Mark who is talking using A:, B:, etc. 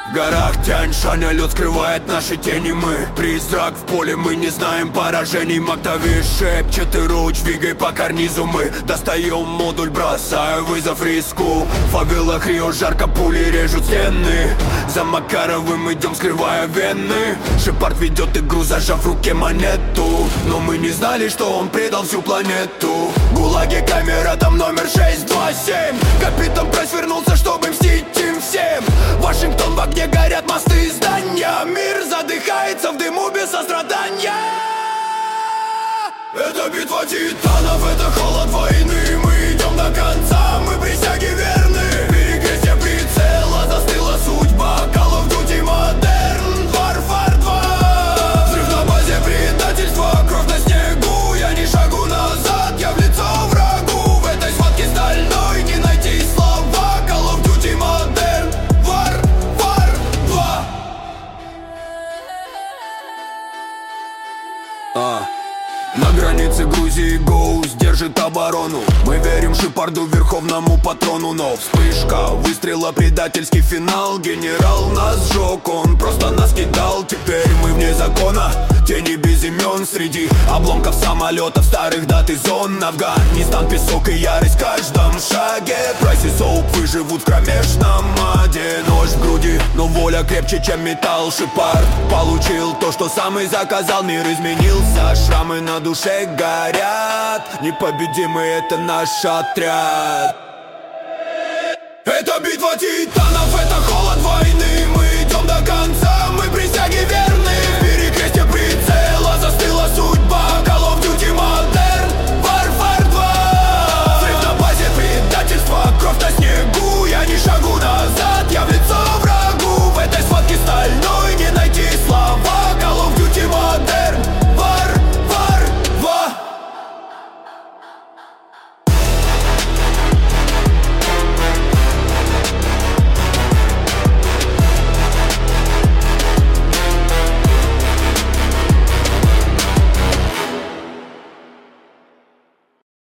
A: В горах Тянь-Шаня лед скрывает наши тени. Мы призрак в поле, мы не знаем поражений. Мактави шепчет и руч, двигай по карнизу. Мы достаем модуль, бросаю вызов риску. В фавелах Рио жарко, пули режут стены. За Макаровым идем, скрывая вены. Шепард ведет игру, зажав в руке монету. Но мы не знали, что он предал всю планету. В ГУЛАГе камера, там номер 627. Капитан Прайс вернулся, чтобы мстить им всем. Вашингтон в огне, горят мосты и здания. Мир задыхается в дыму без сострадания. Это битва титанов, это холод войны. Мы идем до конца, мы присяге верны. Перекрестие прицела, застыла судьба. Call of Duty Modern Warfare 2. Взрыв на базе, предательство, кровь на снегу. Я не шагу назад, я в лицо врагу. В этой схватке стальной не найти слова. Call of Duty Modern Warfare 2. На границе Грузии Гоус держит оборону. Мы верим Шепарду, верховному патрону. Но вспышка, выстрела, предательский финал. Генерал нас сжег, он просто нас кидал. Теперь мы вне закона, тени без имен. Среди обломков самолетов, старых дат и зон. Афганистан, песок и ярость в каждом шаге. Прайс и Соуп выживут в кромешном аде. Нож в груди, но воля крепче, чем металл. Шепард получил то, что сам и заказал. Мир изменился, шрамы на душе горят. Непобедимый — это наш отряд. Это битва титанов.